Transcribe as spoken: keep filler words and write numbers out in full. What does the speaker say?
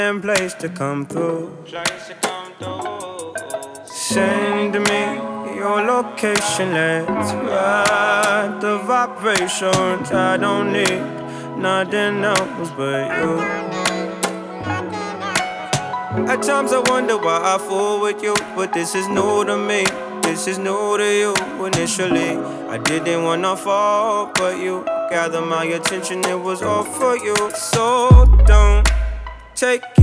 and place to come through. Send me your location, let's ride the vibrations. I don't need nothing else but you. At times I wonder why I fool with you, but this is new to me, this is new to you. Initially, I didn't wanna fall, but you gathered my attention, it was all for you. So don't take it